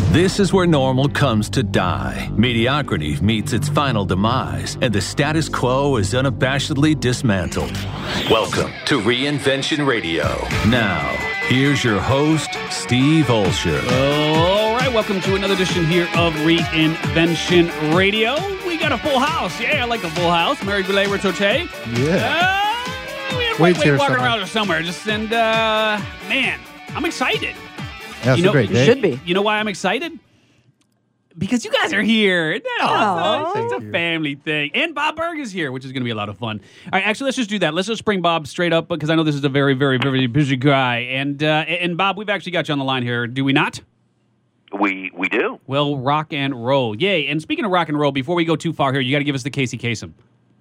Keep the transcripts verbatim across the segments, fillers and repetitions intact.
This is where normal comes to die. Mediocrity meets its final demise, and the status quo is unabashedly dismantled. Welcome to Reinvention Radio. Now, here's your host, Steve Olsher. All right, welcome to another edition here of Reinvention Radio. We got a full house. Yeah, I like a full house. Mary Goulet Retoche. Yeah. Uh, we have Wait Wait here walking somewhere. around somewhere. Just and uh, man, I'm excited. Yeah, it's you know, a great day. Should be. You know why I'm excited? Because you guys are here. Isn't that awesome? It's Thank a you. family thing. And Bob Berg is here, which is going to be a lot of fun. All right, actually, let's just do that. Let's just bring Bob straight up because I know this is a very, very, very busy guy. And uh, and Bob, we've actually got you on the line here, do we not? We we do. Well, rock and roll. Yay. And speaking of rock and roll, before we go too far here, you got to give us the Casey Kasem.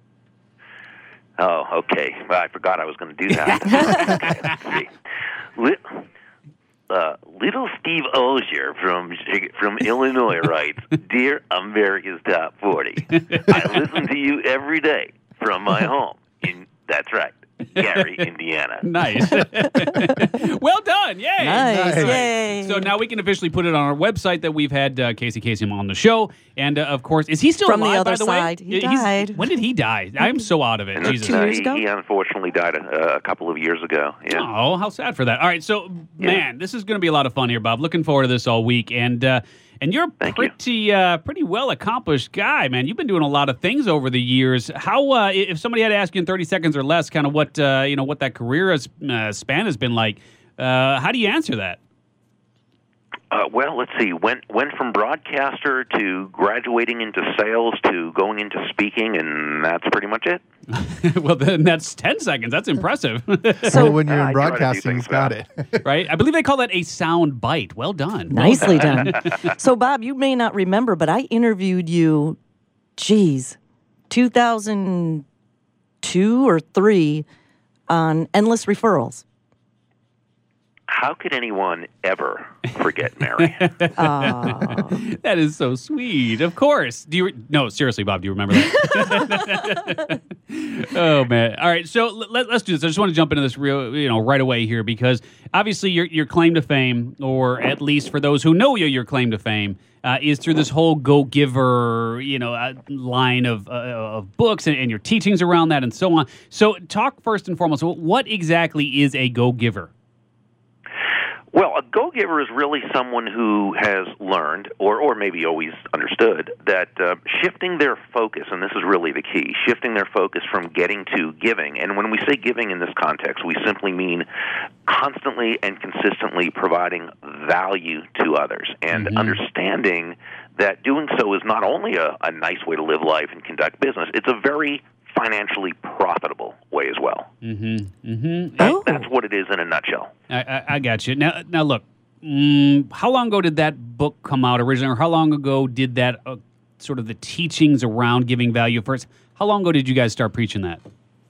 Oh, okay. Well, I forgot I was going to do that. Okay, let's see. Li- uh, little Steve Olsher from from Illinois writes, "Dear America's Top forty, I listen to you every day from my home in that's right, Gary, Indiana." Nice. Well done. Yay. Nice. Nice. Yay. So now we can officially put it on our website that we've had uh, Casey Kasem on the show. And, uh, of course, is he still From the alive, other by the side. way? He He's- died. When did he die? I'm so out of it. And Jesus. Two uh, years he, ago? he unfortunately died a, a couple of years ago. Yeah. Oh, how sad for that. All right, so, man, this is going to be a lot of fun here, Bob. Looking forward to this all week. And uh, and you're a Thank you. pretty uh, pretty well-accomplished guy, man. You've been doing a lot of things over the years. How, uh, if somebody had to ask you in thirty seconds or less kind of what, uh, you know, what that career has, uh, span has been like, uh, how do you answer that? Uh, well, let's see. Went went from broadcaster to graduating into sales to going into speaking, and that's pretty much it. Well, then that's ten seconds. That's impressive, So, well, when you're uh, I in try to do broadcasting, things you've got it. right? I believe they call that a sound bite. Well done. Well nicely done. So, Bob, you may not remember, but I interviewed you, geez, two thousand two or three on Endless Referrals. How could anyone ever forget Mary? Uh, That is so sweet. Of course. Do you? Re- no, seriously, Bob. Do you remember that? Oh man. All right. So let, let's do this. I just want to jump into this real, you know, right away here because obviously your your claim to fame, or at least for those who know you, your claim to fame uh, is through this whole Go Giver, you know, uh, line of uh, of books and, and your teachings around that and so on. So talk first and foremost. What exactly is a Go Giver? Well, a go-giver is really someone who has learned, or, or maybe always understood, that uh, shifting their focus, and this is really the key, shifting their focus from getting to giving. And when we say giving in this context, we simply mean constantly and consistently providing value to others and Mhm. understanding that doing so is not only a, a nice way to live life and conduct business, it's a very financially profitable way as well. Mm-hmm. Mm-hmm. That, Oh. That's what it is in a nutshell. I, I, I got you. Now, now look. Mm, how long ago did that book come out originally, or how long ago did that uh, sort of the teachings around giving value first? How long ago did you guys start preaching that?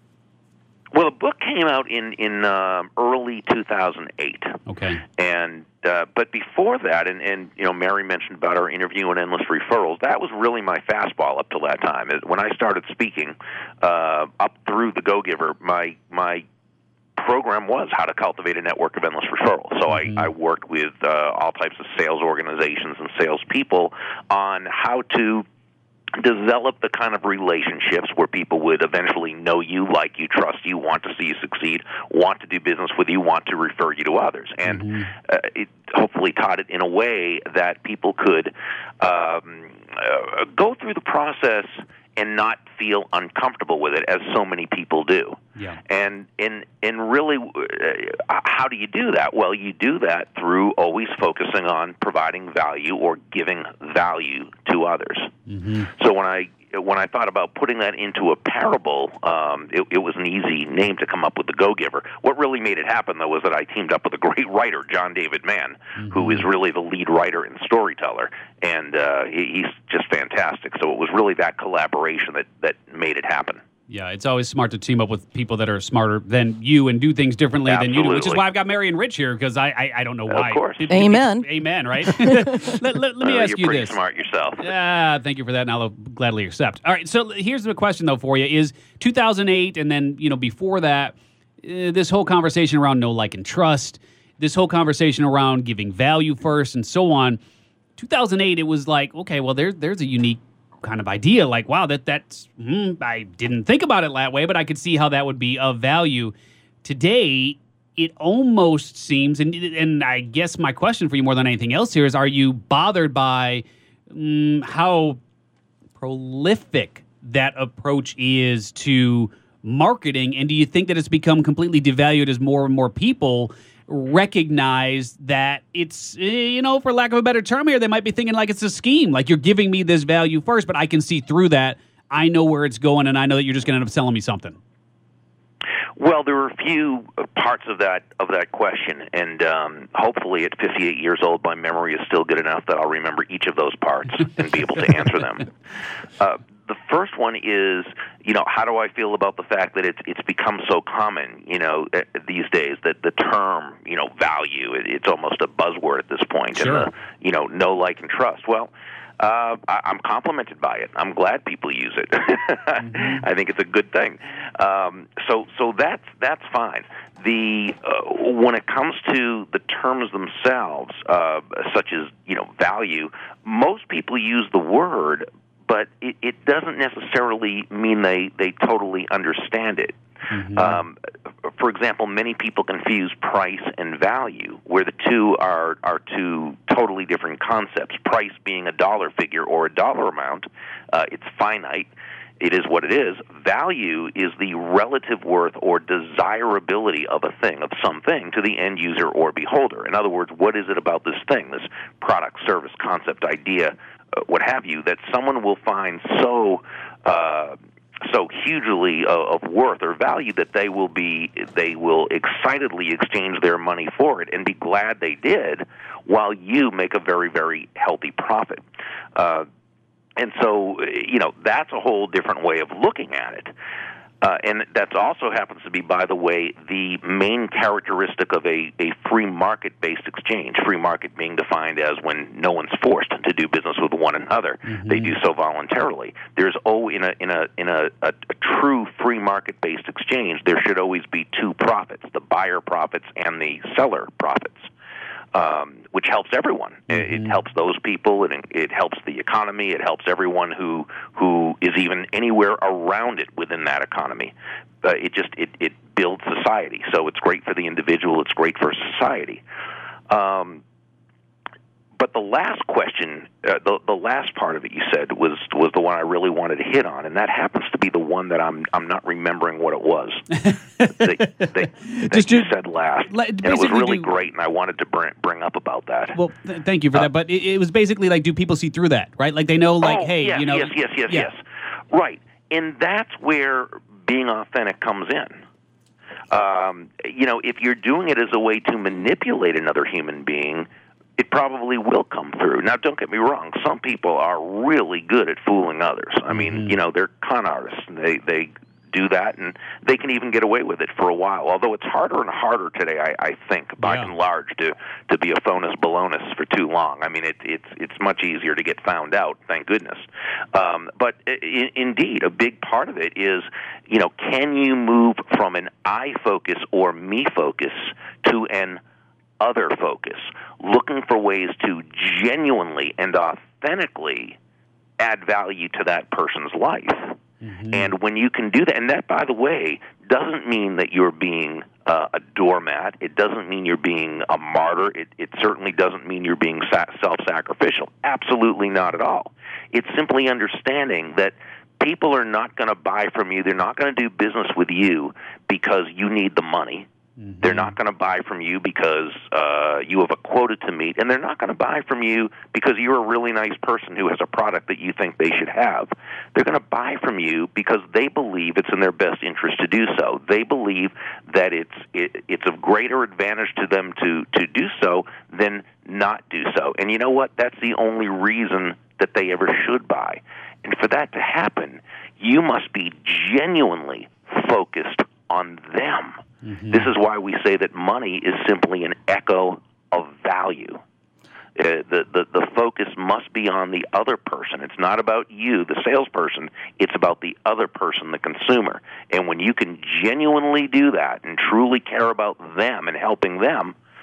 Well, the book came out in in um, early two thousand eight, Okay. and uh, but before that, and, and you know, Mary mentioned about our interview on Endless Referrals. That was really my fastball up till that time. Is when I started speaking uh, up through the Go Giver, my my program was how to cultivate a network of endless referrals. So Mhm. I, I worked with uh, all types of sales organizations and salespeople on how to develop the kind of relationships where people would eventually know you, like you, trust you, want to see you succeed, want to do business with you, want to refer you to others. And Mhm. uh, it hopefully taught it in a way that people could um, uh, go through the process and not feel uncomfortable with it, as so many people do. Yeah. And and and really, uh, how do you do that? Well, you do that through always focusing on providing value or giving value to others. Mm-hmm. So when I when I thought about putting that into a parable, um, it, it was an easy name to come up with, the Go Giver. What really made it happen, though, was that I teamed up with a great writer, John David Mann, Mm-hmm. who is really the lead writer and storyteller, and uh, he, he's just fantastic. So it was really that collaboration that, that made it happen. Yeah, it's always smart to team up with people that are smarter than you and do things differently than you do, which is Absolutely. why I've got Mary and Rich here, because I, I I don't know why. Of course. It- it- Amen. Amen, right? let, let, let me Uh, ask you're you pretty this. smart yourself. Ah, thank you for that, and I'll gladly accept. All right, so here's the question, though, for you. Is two thousand eight, and then, you know, before that, uh, this whole conversation around know, like, and trust, this whole conversation around giving value first and so on, two thousand eight, it was like, okay, well, there's there's a unique kind of idea. Like, wow, that that's hmm, I didn't think about it that way, but I could see how that would be of value. Today, it almost seems, and and I guess my question for you more than anything else here is, are you bothered by um, how prolific that approach is to marketing, and do you think that it's become completely devalued as more and more people recognize that it's, you know, for lack of a better term here, they might be thinking like it's a scheme, like you're giving me this value first, but I can see through that. I know where it's going, and I know that you're just going to end up selling me something. Well, there are a few parts of that of that question, and um, hopefully at fifty-eight years old, my memory is still good enough that I'll remember each of those parts and be able to answer them. Uh, the first one is, you know, how do I feel about the fact that it's it's become so common, you know, these days, that the term, you know, value, it, it's almost a buzzword at this point, sure. and the, you know, know, like, and trust. Well, Uh, I, I'm complimented by it. I'm glad people use it. mm-hmm. I think it's a good thing. Um, so, so that's that's fine. The uh, when it comes to the terms themselves, uh, such as, you know, value, most people use the word, but it, it doesn't necessarily mean they, they totally understand it. Mm-hmm. Um, for example, many people confuse price and value, where the two are, are two totally different concepts. Price being a dollar figure or a dollar amount, uh, it's finite. It is what it is. Value is the relative worth or desirability of a thing, of something, to the end user or beholder. In other words, what is it about this thing, this product, service, concept, idea, uh, what have you, that someone will find so uh, so hugely uh, of worth or value that they will be they will excitedly exchange their money for it and be glad they did, while you make a very, very healthy profit. Uh, and so, you know, that's a whole different way of looking at it. Uh, and that also happens to be, by the way, the main characteristic of a, a free market-based exchange. Free market being defined as when no one's forced to do business with one another; mm-hmm. they do so voluntarily. There's oh, in a in a in a, a, a true free market-based exchange, there should always be two profits: the buyer profits and the seller profits. Um, which helps everyone. Mm-hmm. It, it helps those people. It, it helps the economy. It helps everyone who who is even anywhere around it within that economy. Uh, it just it, it builds society. So it's great for the individual. It's great for society. Um, but the last question, uh, the the last part of it you said was was the one I really wanted to hit on, and that happens to be the one that I'm I'm not remembering what it was. they, they, that Just you do, said last, like, and it was really do, great, and I wanted to bring bring up about that. Well, th- thank you for uh, that. But it, it was basically like, do people see through that, right? Like they know, like, oh, hey, yes, you know, yes, yes, yes, yeah. yes, right, and that's where being authentic comes in. Um, you know, if you're doing it as a way to manipulate another human being, it probably will come through. Now, don't get me wrong. Some people are really good at fooling others. I mean, mm-hmm. you know, they're con artists. And they they do that, and they can even get away with it for a while. Although it's harder and harder today, I, I think, by yeah. and large, to, to be a phonus balonus for too long. I mean, it, it's it's much easier to get found out, thank goodness. Um, but I- indeed, a big part of it is, you know, can you move from an I focus or me focus to an other focus, looking for ways to genuinely and authentically add value to that person's life. Mm-hmm. And when you can do that, and that, by the way, doesn't mean that you're being uh, a doormat. It doesn't mean you're being a martyr. It, it certainly doesn't mean you're being sa- self-sacrificial. Absolutely not at all. It's simply understanding that people are not going to buy from you. They're not going to do business with you because you need the money. Mm-hmm. They're not going to buy from you because uh, you have a quota to meet, and they're not going to buy from you because you're a really nice person who has a product that you think they should have. They're going to buy from you because they believe it's in their best interest to do so. They believe that it's it, it's of greater advantage to them to, to do so than not do so. And you know what? That's the only reason that they ever should buy. And for that to happen, you must be genuinely focused on them. Mm-hmm. This is why we say that money is simply an echo of value. Uh, the, the, the focus must be on the other person. It's not about you, the salesperson. It's about the other person, the consumer. And when you can genuinely do that and truly care about them and helping them,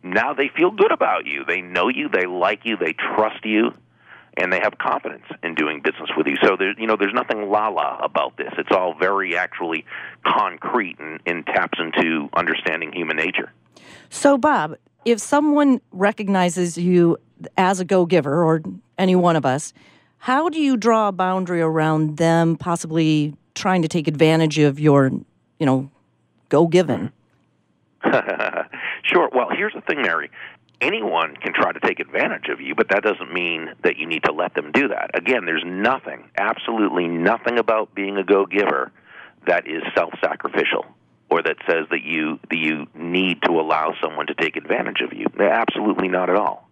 now they feel good about you. They know you, they like you, they trust you, and they have confidence in doing business with you. So there's, you know, there's nothing la-la about this. It's all very actually concrete and, and taps into understanding human nature. So, Bob, if someone recognizes you as a go-giver, or any one of us, how do you draw a boundary around them possibly trying to take advantage of your, you know, go-giving? Sure. Well, here's the thing, Mary. Anyone can try to take advantage of you, but that doesn't mean that you need to let them do that. Again, there's nothing, absolutely nothing about being a go-giver that is self-sacrificial or that says that you that you need to allow someone to take advantage of you. Absolutely not at all.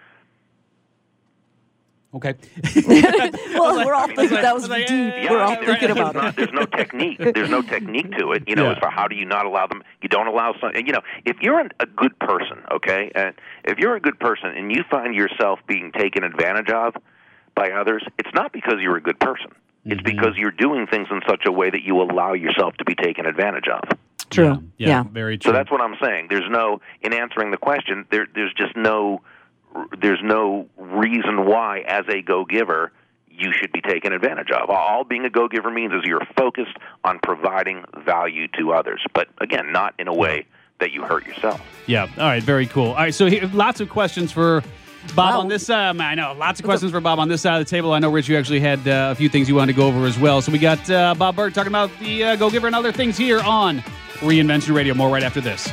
Okay. Well, we're all thinking that was like, deep. yeah, We're all yeah, thinking right. about Not, it. there's no technique. There's no technique to it. You know, Yeah. as for how do you not allow them? You don't allow some. You know, if you're an, a good person, okay, and if you're a good person and you find yourself being taken advantage of by others, it's not because you're a good person. It's Mm-hmm. because you're doing things in such a way that you allow yourself to be taken advantage of. True. Yeah, Yeah. very true. So that's what I'm saying. There's no, in answering the question, there, there's just no, there's no reason why, as a go-giver, you should be taken advantage of. All being a go-giver means is you're focused on providing value to others, but again, not in a way that you hurt yourself. Yeah. All right. Very cool. All right. So here, lots of questions for Bob Wow. on this side. I know lots of questions for Bob on this side of the table. I know, Rich, you actually had uh, a few things you wanted to go over as well. So we got uh, Bob Berg talking about the uh, Go-Giver and other things here on Reinvention Radio. More right after this.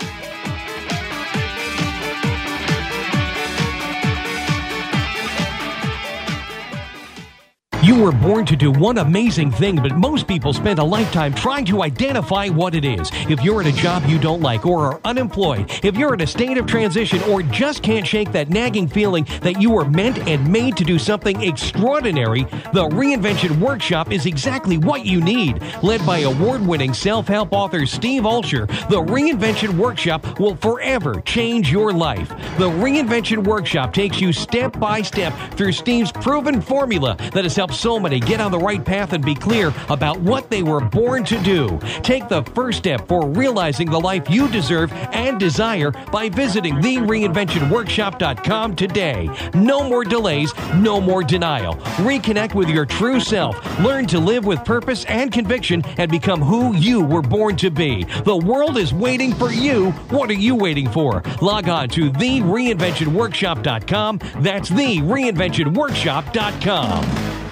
You were born to do one amazing thing, but most people spend a lifetime trying to identify what it is. If you're in a job you don't like or are unemployed, if you're in a state of transition or just can't shake that nagging feeling that you were meant and made to do something extraordinary, the Reinvention Workshop is exactly what you need. Led by award-winning self-help author Steve Olsher, the Reinvention Workshop will forever change your life. The Reinvention Workshop takes you step by step through Steve's proven formula that has helped so many get on the right path and be clear about what they were born to do. Take the first step for realizing the life you deserve and desire by visiting the reinvention workshop dot com today. No more delays, no more denial. Reconnect with your true self. Learn to live with purpose and conviction and become who you were born to be. The world is waiting for you. What are you waiting for? Log on to the reinvention workshop dot com. That's the reinvention workshop dot com.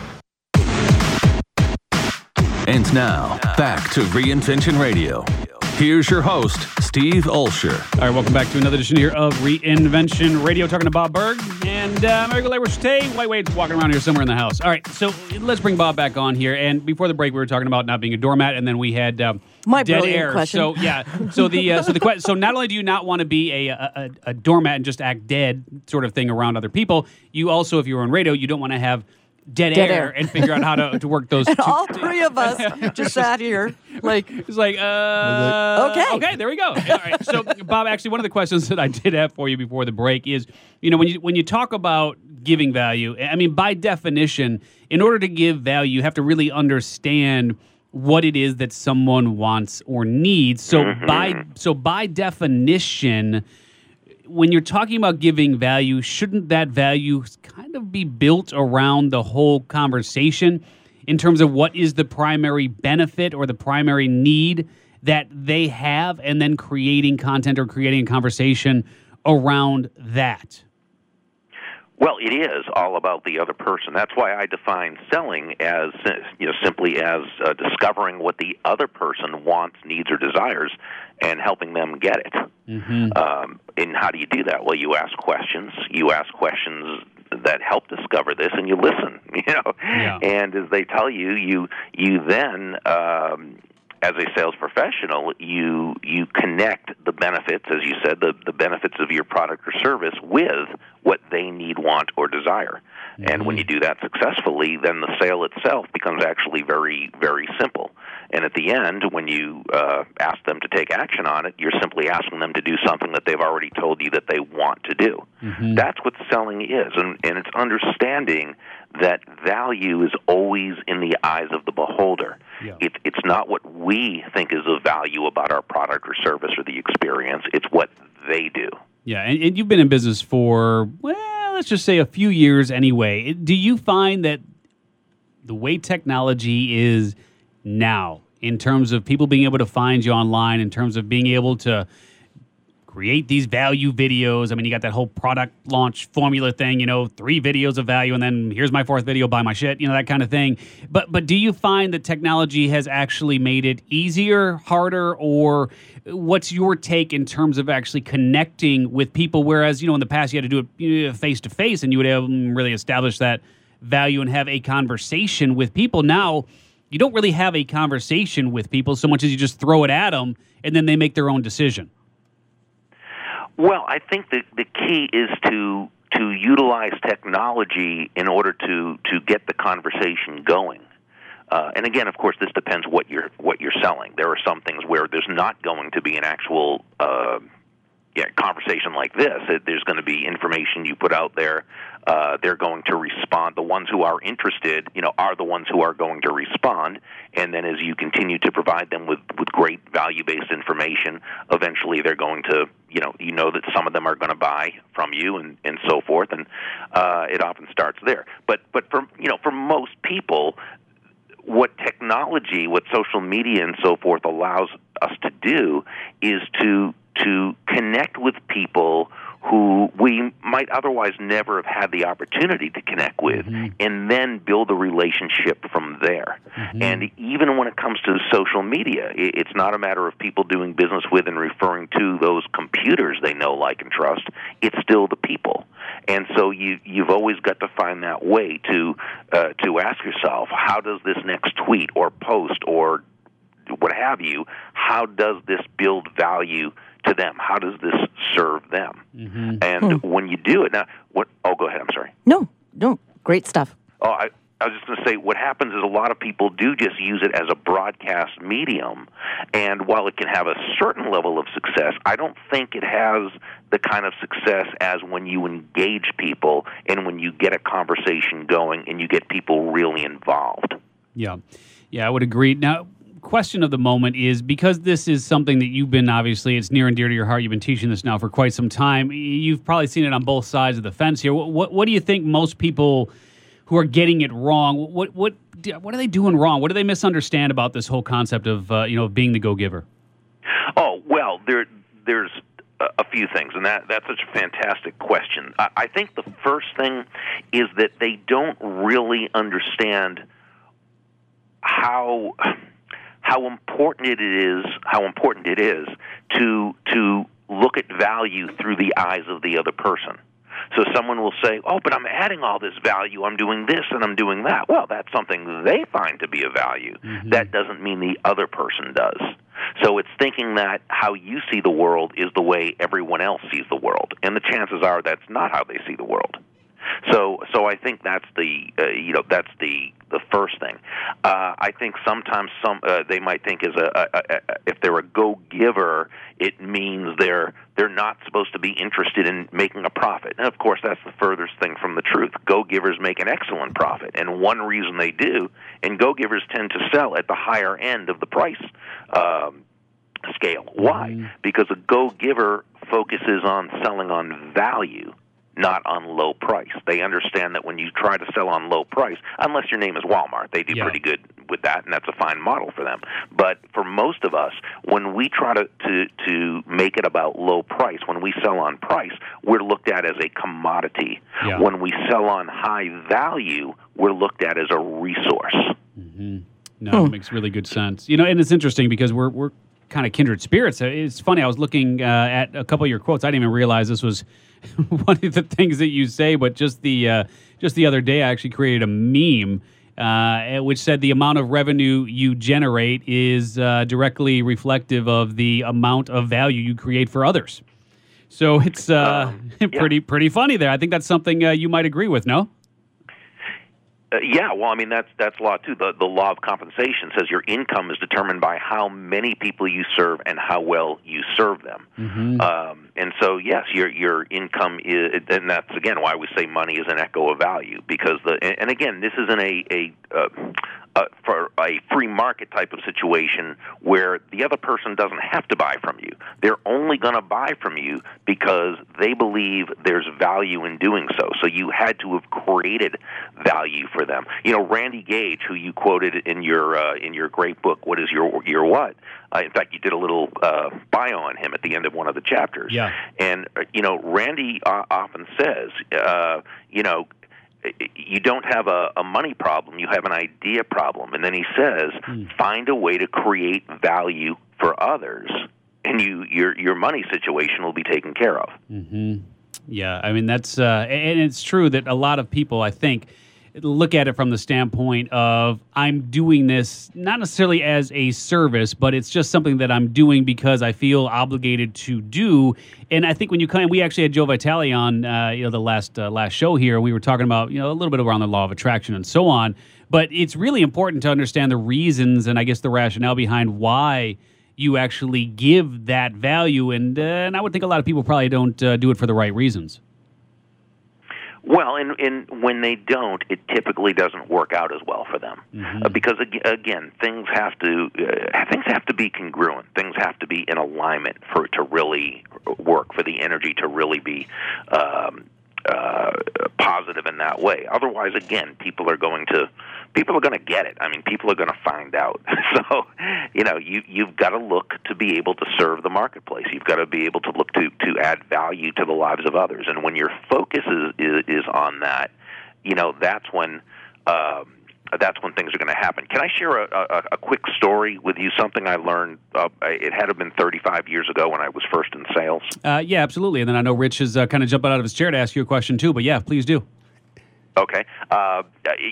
And now, back to Reinvention Radio. Here's your host, Steve Olsher. All right, welcome back to another edition here of Reinvention Radio, talking to Bob Berg and uh, Mary Tay. White Wade's walking around here somewhere in the house. All right, so let's bring Bob back on here. And before the break, we were talking about not being a doormat, and then we had um, My dead brilliant air. question. So yeah, so the uh, so the que- so not only do you not want to be a, a a doormat and just act dead sort of thing around other people, you also, if you're on radio, you don't want to have dead, Dead air, air. and figure out how to, to work those. And two, all three of us just sat here like, It's like, uh, Okay. okay, there we go. All right. So, Bob, actually, one of the questions that I did have for you before the break is, you know, when you when you talk about giving value, I mean, by definition, in order to give value, you have to really understand what it is that someone wants or needs. So, Mm-hmm. by so by definition, when you're talking about giving value, shouldn't that value kind of be built around the whole conversation in terms of what is the primary benefit or the primary need that they have, and then creating content or creating a conversation around that? Well, it is all about the other person. That's why I define selling as, you know, simply as uh, discovering what the other person wants, needs, or desires, and helping them get it. Mm-hmm. Um, and how do you do that? Well, you ask questions. You ask questions that help discover this, and you listen. You know, Yeah. and as they tell you, you you then. Um, As a sales professional, you you connect the benefits, as you said, the, the benefits of your product or service with what they need, want, or desire. Mm-hmm. And when you do that successfully, then the sale itself becomes actually very, very simple. And at the end, when you uh, ask them to take action on it, you're simply asking them to do something that they've already told you that they want to do. Mm-hmm. That's what selling is, and, and it's understanding that value is always in the eyes of the beholder. Yeah. It, it's not what we think is of value about our product or service or the experience. It's what they do. Yeah, and, and you've been in business for, well, let's just say a few years anyway. Do you find that the way technology is now, in terms of people being able to find you online, in terms of being able to create these value videos. I mean, you got that whole product launch formula thing, you know, three videos of value, and then here's my fourth video, buy my shit, you know, that kind of thing. But but do you find that technology has actually made it easier, harder, or what's your take in terms of actually connecting with people? Whereas, you know, in the past you had to do it face to face and you would have really establish that value and have a conversation with people. Now, you don't really have a conversation with people so much as you just throw it at them and then they make their own decision. Well, I think the the key is to to utilize technology in order to, to get the conversation going. Uh, and again, of course, this depends what you're what you're selling. There are some things where there's not going to be an actual uh, yeah, conversation like this. There's going to be information you put out there. Uh, they're going to respond. The ones who are interested, you know, are the ones who are going to respond. And then as you continue to provide them with, with great value-based information, eventually they're going to, you know, you know that some of them are going to buy from you and, and so forth. And uh, it often starts there. But but for you know for most people, what technology, what social media and so forth allows us to do is to to connect with people who we might otherwise never have had the opportunity to connect with, mm-hmm. and then build a relationship from there. Mm-hmm. And even when it comes to social media, it's not a matter of people doing business with and referring to those computers they know, like, and trust. It's still the people. And so you, you've always got to find that way to uh, to ask yourself, how does this next tweet or post or what have you, how does this build value to them? How does this serve them? Mm-hmm. And hmm. when you do it, now, what? Oh, go ahead. I'm sorry. No, no, great stuff. Oh, I, I was just going to say, what happens is a lot of people do just use it as a broadcast medium, and while it can have a certain level of success, I don't think it has the kind of success as when you engage people and when you get a conversation going and you get people really involved. Yeah, yeah, I would agree. Now, question of the moment is, because this is something that you've been, obviously, it's near and dear to your heart. You've been teaching this now for quite some time. You've probably seen it on both sides of the fence here. What, what, what do you think most people who are getting it wrong, what what what are they doing wrong? What do they misunderstand about this whole concept of uh, you know, being the go-giver? Oh, well, there there's a, a few things, and that that's such a fantastic question. I, I think the first thing is that they don't really understand how how important it is how important it is to to look at value through the eyes of the other person. So someone will say, oh, but I'm adding all this value, I'm doing this and I'm doing that. Well, that's something they find to be a value. Mm-hmm. That doesn't mean the other person does. So it's thinking that how you see the world is the way everyone else sees the world. And the chances are that's not how they see the world. So, so I think that's the uh, you know that's the the first thing. Uh, I think sometimes some uh, they might think as a, a, a, a if they're a go-giver, it means they're they're not supposed to be interested in making a profit. And of course, that's the furthest thing from the truth. Go-givers make an excellent profit, and one reason they do. And go-givers tend to sell at the higher end of the price um, scale. Why? Mm. Because a go-giver focuses on selling on value, not on low price. They understand that when you try to sell on low price, unless your name is Walmart, they do yeah. pretty good with that, and that's a fine model for them. But for most of us, when we try to, to, to make it about low price, when we sell on price, we're looked at as a commodity. Yeah. When we sell on high value, we're looked at as a resource. Mm-hmm. No, hmm. it makes really good sense. You know, and it's interesting because we're we're kind of kindred spirits. It's funny, I was looking uh, at a couple of your quotes. I didn't even realize this was one of the things that you say, but just the uh, just the other day, I actually created a meme uh, which said the amount of revenue you generate is uh, directly reflective of the amount of value you create for others. So it's uh, um, yeah. pretty pretty funny there. I think that's something uh, you might agree with, no? Uh, yeah, well, I mean, that's that's law, too. The, the law of compensation says your income is determined by how many people you serve and how well you serve them. Mm-hmm. Um, and so, yes, your your income is, and that's again why we say money is an echo of value. Because the, and again, this isn't a a uh, uh, for a free market type of situation where the other person doesn't have to buy from you. They're only going to buy from you because they believe there's value in doing so. So you had to have created value for them. You know, Randy Gage, who you quoted in your uh, in your great book, What is Your Your What? Uh, in fact, you did a little uh, bio on him at the end of one of the chapters. Yeah. And, uh, you know, Randy uh, often says, uh, you know, you don't have a, a money problem, you have an idea problem. And then he says, mm. find a way to create value for others, and you your your money situation will be taken care of. Mm-hmm. Yeah, I mean, that's, uh, and it's true that a lot of people, I think, look at it from the standpoint of I'm doing this not necessarily as a service, but it's just something that I'm doing because I feel obligated to do. And I think when you come, we actually had Joe Vitale on, uh, you know, the last uh, last show here. We were talking about, you know, a little bit around the law of attraction and so on. But it's really important to understand the reasons and I guess the rationale behind why you actually give that value. And uh, and I would think a lot of people probably don't uh, do it for the right reasons. Well, and, and when they don't, it typically doesn't work out as well for them, mm-hmm. uh, because again, things have to uh, things have to be congruent. Things have to be in alignment for it to really work, for the energy to really be um, uh, positive in that way. Otherwise, again, people are going to people are going to get it. I mean, people are going to find out. So, you know, you you've got to look to be able to serve the marketplace. You've got to be able to look to to add value to the lives of others. And when your focus is is, is on that, you know, that's when um, that's when things are going to happen. Can I share a, a, a quick story with you? Something I learned. Uh, it had to have been thirty-five years ago when I was first in sales. Uh, yeah, absolutely. And then I know Rich is uh, kind of jumping out of his chair to ask you a question too. But yeah, please do. Okay. Uh,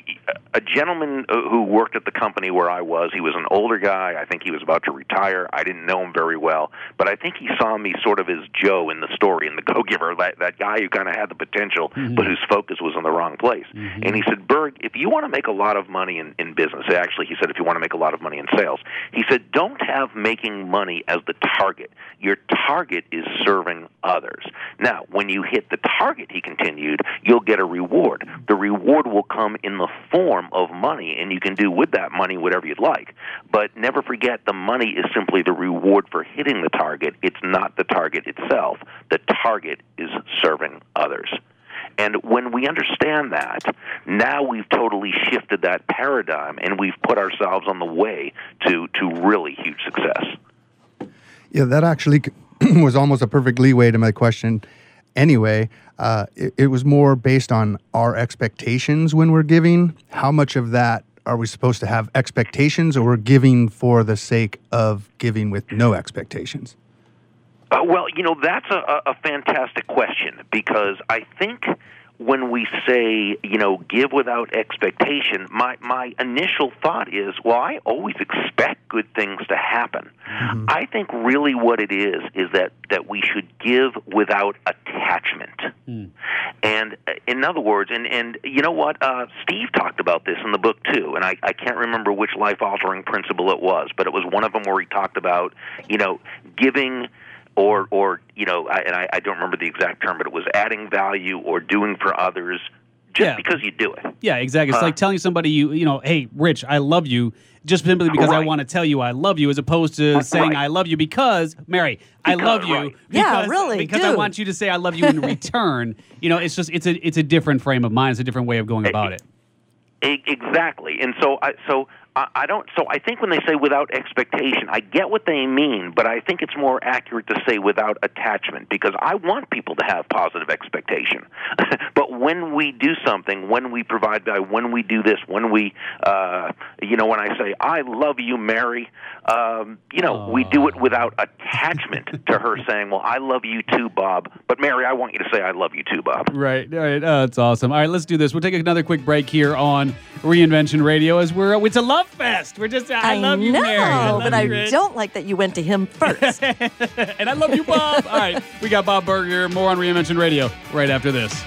a gentleman who worked at the company where I was, he was an older guy. I think he was about to retire. I didn't know him very well, but I think he saw me sort of as Joe in the story, in the Go-Giver, that, that guy who kind of had the potential, mm-hmm. but whose focus was in the wrong place. Mm-hmm. And he said, Berg, if you want to make a lot of money in, in business, actually he said if you want to make a lot of money in sales, he said don't have making money as the target. Your target is serving others. Now, when you hit the target, he continued, you'll get a reward. The reward will come in the form of money, and you can do with that money whatever you'd like. But never forget, the money is simply the reward for hitting the target. It's not the target itself. The target is serving others. And when we understand that, now we've totally shifted that paradigm, and we've put ourselves on the way to, to really huge success. Yeah, that actually was almost a perfect leeway to my question. Anyway, uh, it, it was more based on our expectations when we're giving. How much of that are we supposed to have expectations, or we're giving for the sake of giving with no expectations? Uh, well, you know, that's a, a fantastic question, because I think when we say, you know, give without expectation, my, my initial thought is, well, I always expect good things to happen. Mm-hmm. I think really what it is is that, that we should give without attachment. Mm. And uh, in other words, and, and you know what, uh, Steve talked about this in the book too, and I, I can't remember which life-altering principle it was, but it was one of them where he talked about, you know, giving or, or you know, I, and I, I don't remember the exact term, but it was adding value or doing for others just yeah. because you do it. Yeah, exactly. It's uh, like telling somebody, you you know, hey, Rich, I love you, just simply because right. I want to tell you I love you, as opposed to saying right. I love you because, Mary, because, I love you. Right. Because, yeah, really, Because do. I want you to say I love you in return. You know, it's just, it's a, it's a different frame of mind. It's a different way of going about it. Exactly. And so, I, so I don't. So I think when they say without expectation, I get what they mean, but I think it's more accurate to say without attachment, because I want people to have positive expectation. But when we do something, when we provide value, when we do this, when we, uh, you know, when I say I love you, Mary, um, you know, Aww. we do it without attachment to her saying, well, I love you too, Bob. But Mary, I want you to say I love you too, Bob. Right. All right. Oh, that's awesome. All right, let's do this. We'll take another quick break here on Reinvention Radio, as we're it's a love fest. We're just I, I love you, know, Mary. I love but you, I Rich. don't like that you went to him first. And I love you, Bob. All right, we got Bob Burger. More on Reinvention Radio right after this.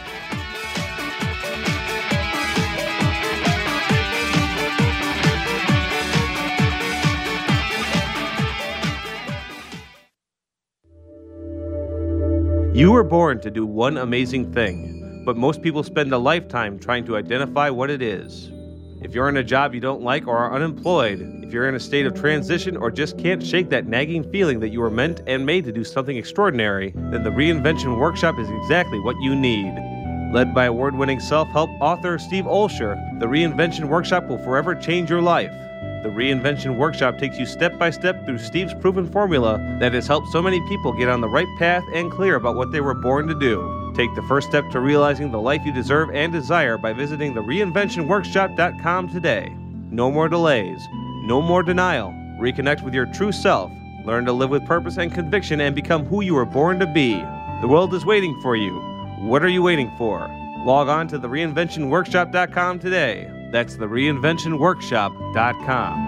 You were born to do one amazing thing, but most people spend a lifetime trying to identify what it is. If you're in a job you don't like or are unemployed, if you're in a state of transition or just can't shake that nagging feeling that you were meant and made to do something extraordinary, then the Reinvention Workshop is exactly what you need. Led by award-winning self-help author Steve Olsher, the Reinvention Workshop will forever change your life. The Reinvention Workshop takes you step by step through Steve's proven formula that has helped so many people get on the right path and clear about what they were born to do. Take the first step to realizing the life you deserve and desire by visiting the reinvention workshop dot com today. No more delays. No more denial. Reconnect with your true self. Learn to live with purpose and conviction and become who you were born to be. The world is waiting for you. What are you waiting for? Log on to the reinvention workshop dot com today. That's the reinvention workshop dot com.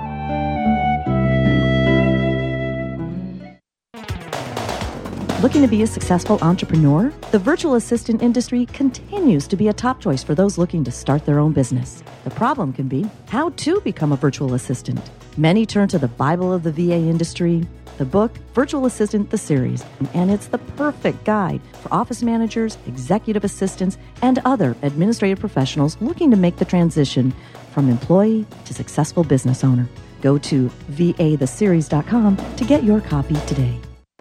Looking to be a successful entrepreneur? The virtual assistant industry continues to be a top choice for those looking to start their own business. The problem can be how to become a virtual assistant. Many turn to the Bible of the V A industry, the book Virtual Assistant the Series, and it's the perfect guide for office managers, executive assistants, and other administrative professionals looking to make the transition from employee to successful business owner. Go to V A the series dot com to get your copy today.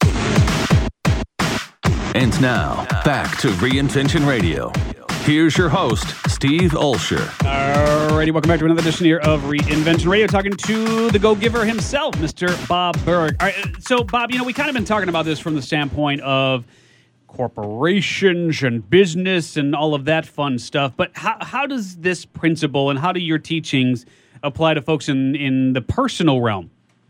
And now, back to Reinvention Radio. Here's your host, Steve Olsher. Alrighty, welcome back to another edition here of Reinvention Radio, talking to the go-giver himself, Mister Bob Burg. All right, so Bob, you know, we kind of been talking about this from the standpoint of corporations and business and all of that fun stuff, but how, how does this principle and how do your teachings apply to folks in, in the personal realm?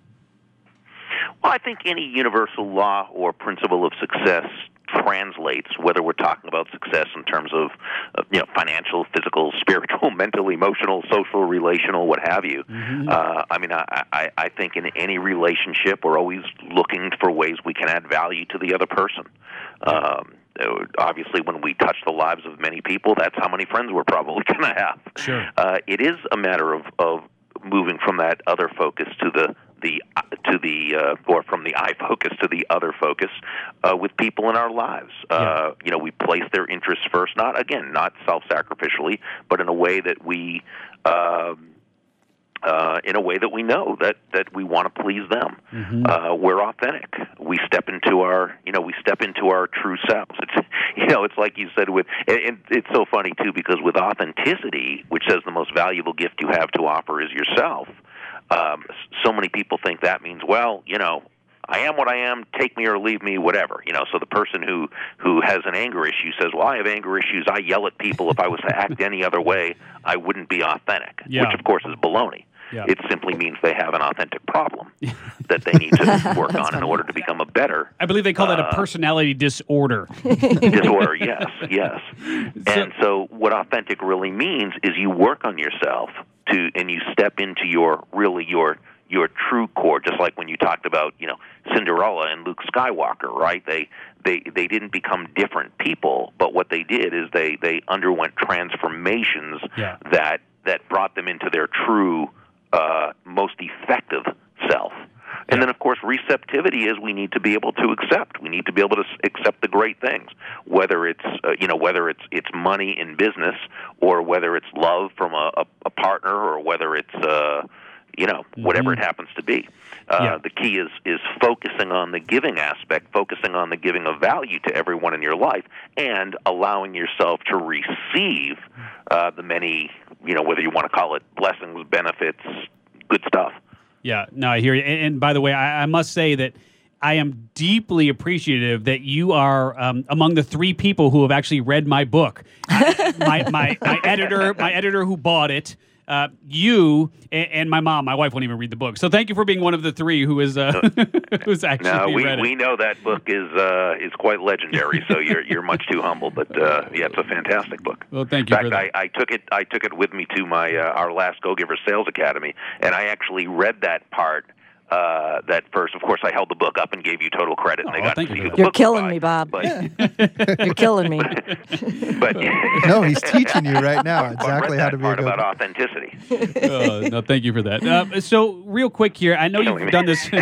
Well, I think any universal law or principle of success translates, whether we're talking about success in terms of, of you know, financial, physical, spiritual, mental, emotional, social, relational, what have you. Mm-hmm. Uh, I mean, I, I, I think in any relationship, we're always looking for ways we can add value to the other person. Um, obviously, when we touch the lives of many people, that's how many friends we're probably going to have. Sure. Uh, it is a matter of, of moving from that other focus to the the to the uh, or from the I focus to the other focus uh, with people in our lives. Uh, yeah. You know, we place their interests first. Not again, not self-sacrificially, but in a way that we, uh, uh, in a way that we know that, that we want to please them. Mm-hmm. Uh, we're authentic. We step into our, you know, we step into our true selves. It's, you know, it's like you said with, and it's so funny too because with authenticity, which says the most valuable gift you have to offer is yourself. Um, so many people think that means, well, you know, I am what I am, take me or leave me, whatever. You know, so the person who, who has an anger issue says, well, I have anger issues, I yell at people. If I was to act any other way, I wouldn't be authentic, yeah. which, of course, is baloney. Yeah. It simply means they have an authentic problem that they need to work on in order to become a better... I believe they call that uh, a personality disorder. Disorder, yes, yes. So, and so what authentic really means is you work on yourself to, and you step into your, really your your true core, just like when you talked about, you know, Cinderella and Luke Skywalker, right? They they they didn't become different people, but what they did is they, they underwent transformations yeah. that that brought them into their true, uh, most effective self. And then, of course, receptivity is we need to be able to accept. We need to be able to accept the great things, whether it's uh, you know whether it's it's money in business, or whether it's love from a, a, a partner, or whether it's uh, you know whatever mm-hmm. it happens to be. Uh, yeah. The key is is focusing on the giving aspect, focusing on the giving of value to everyone in your life, and allowing yourself to receive uh, the many, you know, whether you want to call it blessings, benefits, good stuff. Yeah, no, I hear you. And, and by the way, I, I must say that I am deeply appreciative that you are um, among the three people who have actually read my book. I, my, my my editor, my editor who bought it, uh, you, and, and my mom. My wife won't even read the book. So thank you for being one of the three who is uh, who's actually no, we read it. we know that book is uh, is quite legendary. So you're you're much too humble, but uh, yeah, it's a fantastic book. Well, thank you. In fact, for that. I, I took it I took it with me to my uh, our last Go Giver Sales Academy, and I actually read that part Uh, that first, of course, I held the book up and gave you total credit, and Oh, they got thank to you see for who that. the You're book killing was me, by. Bob. But, You're killing me. but No, he's teaching you right now I exactly read how that to be a part go. about authenticity. Uh, no, thank you for that. Uh, so, real quick here, I know Killing you've me. done this.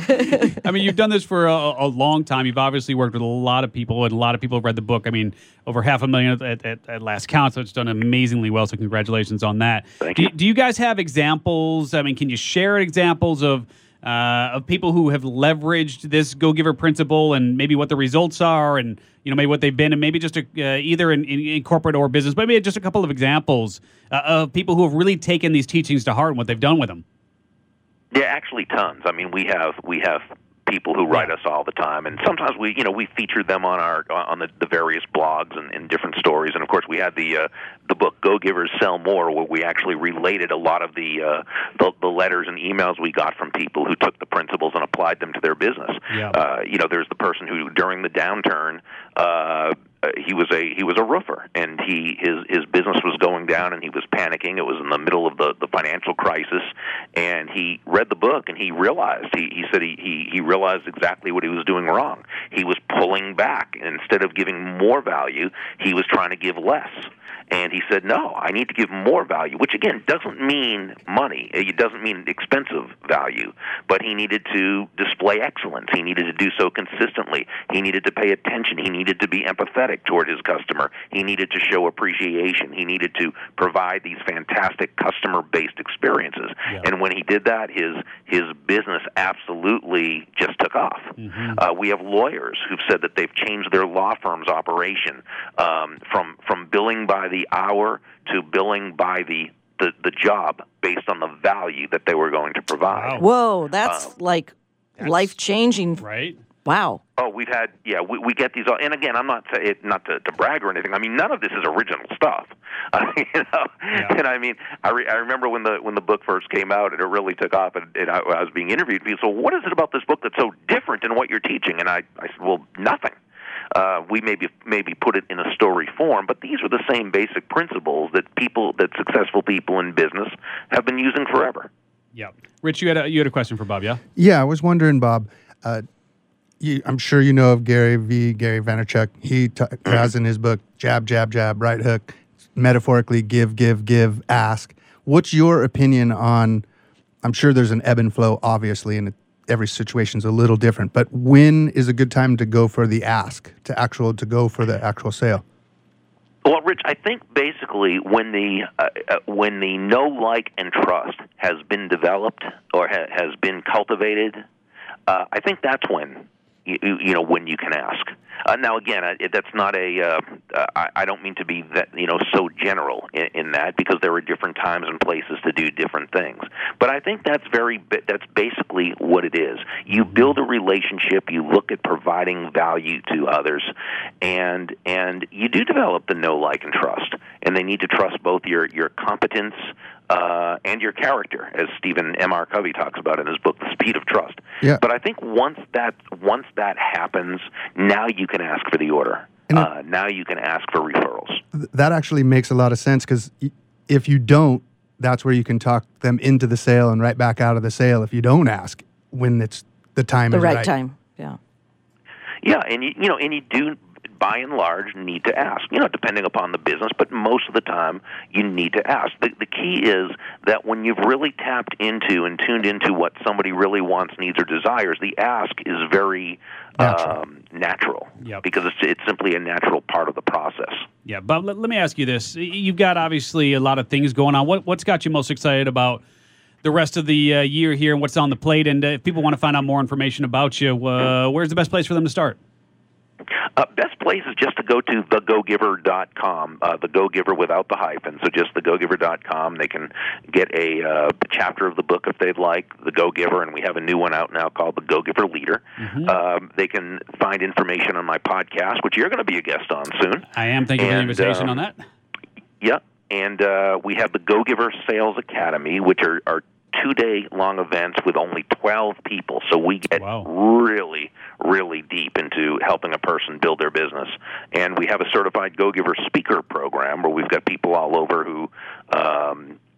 I mean, you've done this for a, a long time. You've obviously worked with a lot of people, and a lot of people have read the book. I mean, over half a million at, at, at last count, so it's done amazingly well. So, congratulations on that. Thank do, you. do you guys have examples? I mean, can you share examples of uh, of people who have leveraged this Go Giver principle, and maybe what the results are, and you know maybe what they've been, and maybe just a, uh, either in, in, in corporate or business, but maybe just a couple of examples uh, of people who have really taken these teachings to heart and what they've done with them. Yeah, actually, tons. I mean, we have we have people who write us all the time, and sometimes we, you know, we featured them on our on the, the various blogs and, and different stories. And of course, we had the uh, the book Go Givers Sell More, where we actually related a lot of the, uh, the the letters and emails we got from people who took the principles and applied them to their business. Yeah. Uh, you know, there's the person who during the downturn. Uh, Uh, he was a he was a roofer, and he his his business was going down, and he was panicking. It was in the middle of the, the financial crisis, and he read the book, and he realized he, he said he, he he realized exactly what he was doing wrong. He was pulling back, and instead of giving more value, he was trying to give less. And he said, no, I need to give more value, which, again, doesn't mean money. It doesn't mean expensive value. But he needed to display excellence. He needed to do so consistently. He needed to pay attention. He needed to be empathetic toward his customer. He needed to show appreciation. He needed to provide these fantastic customer-based experiences. Yeah. And when he did that, his his business absolutely just took off. Mm-hmm. Uh, we have lawyers who've said that they've changed their law firm's operation um, from, from billing by the hour to billing by the, the, the job based on the value that they were going to provide. Wow. Whoa, that's Uh, like That's- life changing. Right? Wow. Oh, we've had, yeah, we, we get these, and again, I'm not to, it, not to, to brag or anything. I mean, none of this is original stuff. Uh, you know, Yeah. and I mean, I, re, I remember when the when the book first came out, and it really took off, and, and I, I was being interviewed. People said, "Well, what is it about this book that's so different than what you're teaching?" And I, I said, "Well, nothing. Uh, we maybe maybe put it in a story form, but these are the same basic principles that people, that successful people in business have been using forever." Yeah. Rich, you had a, you had a question for Bob, yeah? Yeah, I was wondering, Bob. Uh, you, I'm sure you know of Gary V. Gary Vaynerchuk. He t- has in his book "Jab, Jab, Jab, Right Hook," metaphorically, give, give, give, ask. What's your opinion on? I'm sure there's an ebb and flow, obviously, and it, every situation's a little different. But when is a good time to go for the ask, to actual to go for the actual sale? Well, Rich, I think basically when the uh, uh, when the know, like, and trust has been developed or ha- has been cultivated, uh, I think that's when you, you know when you can ask. Uh, now, again, I, that's not a. Uh, uh, I, I don't mean to be that you know so general in, in that, because there are different times and places to do different things. But I think that's very. That's basically what it is. You build a relationship. You look at providing value to others, and and you do develop the know, like, and trust. And they need to trust both your your competence uh, and your character, as Stephen M R Covey talks about in his book, The Speed of Trust. Yeah. But I think once that once that happens, now you can ask for the order. And it- Uh, now you can ask for referrals. Th- That actually makes a lot of sense, because if you don't, that's where you can talk them into the sale and right back out of the sale if you don't ask when it's the time The is right, right. time. Yeah. Yeah, and you, you know, and you do, by and large, need to ask. You know, depending upon the business, but most of the time, you need to ask. The, the key is that when you've really tapped into and tuned into what somebody really wants, needs, or desires, the ask is very Natural. um, natural. Yep. Because it's it's simply a natural part of the process. Yeah, Bob, let, let me ask you this. You've got obviously a lot of things going on. What, what's got you most excited about the rest of the uh, year here and what's on the plate? And uh, if people want to find out more information about you, uh, where's the best place for them to start? Uh, best place is just to go to the go giver dot com, uh, the Go Giver without the hyphen. So just the go giver dot com. They can get a uh, chapter of the book if they'd like, The Go Giver, and we have a new one out now called The Go Giver Leader. Mm-hmm. Um, they can find information on my podcast, which you're going to be a guest on soon. I am. Thank you for the And, invitation um, on that. Yeah, and uh, we have the Go Giver Sales Academy, which are, are two-day-long events with only twelve people. So we get Wow. really, really deep into helping a person build their business. And we have a certified Go Giver speaker program where we've got people all over who, um,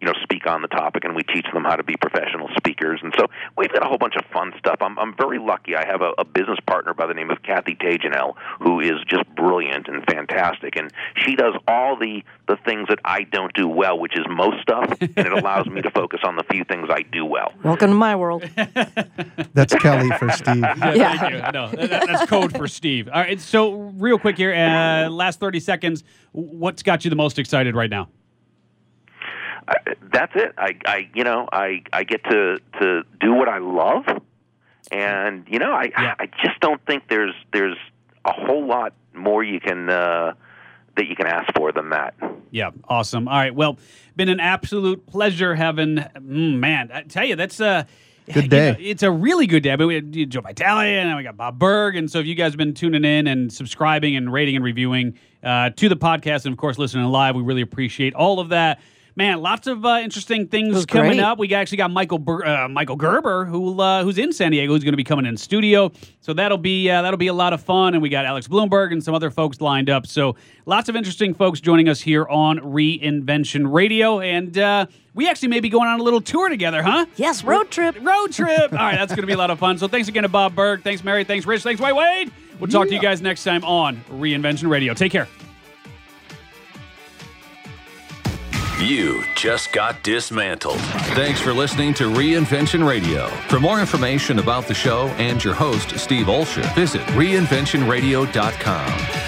you know, speak on the topic, and we teach them how to be professional speakers. And so we've got a whole bunch of fun stuff. I'm I'm very lucky. I have a, a business partner by the name of Kathy Tajanel, who is just brilliant and fantastic, and she does all the the things that I don't do well, which is most stuff, and it allows me to focus on the few things I do well. Welcome to my world. That's Kelly for Steve. Yeah, Yeah. thank you. I know. That- that's code for Steve. All right, so real quick here, uh, last thirty seconds. What's got you the most excited right now? I, that's it. I, I, you know, I, I get to, to do what I love, and you know, I, Yeah. I just don't think there's, there's a whole lot more you can, uh, that you can ask for than that. Yeah, awesome. All right, well, been an absolute pleasure having. Mm, man, I tell you, that's uh, Good you day. know, it's a really good day. I mean, we had Joe Vitale, and we got Bob Berg, and so if you guys have been tuning in and subscribing and rating and reviewing uh, to the podcast, and of course listening live, we really appreciate all of that. Man, lots of uh, interesting things was coming great. up. We got- actually got Michael Ber- uh, Michael Gerber, who uh, who's in San Diego, who's going to be coming in studio. So that'll be uh, that'll be a lot of fun. And we got Alex Bloomberg and some other folks lined up. So lots of interesting folks joining us here on Reinvention Radio. And uh, we actually may be going on a little tour together, huh? Yes, road trip. Road trip. All right, that's going to be a lot of fun. So thanks again to Bob Berg. Thanks, Mary. Thanks, Rich. Thanks, White Wade. We'll talk to you guys next time on Reinvention Radio. Take care. You just got dismantled. Thanks for listening to Reinvention Radio. For more information about the show and your host, Steve Olsher, visit reinvention radio dot com.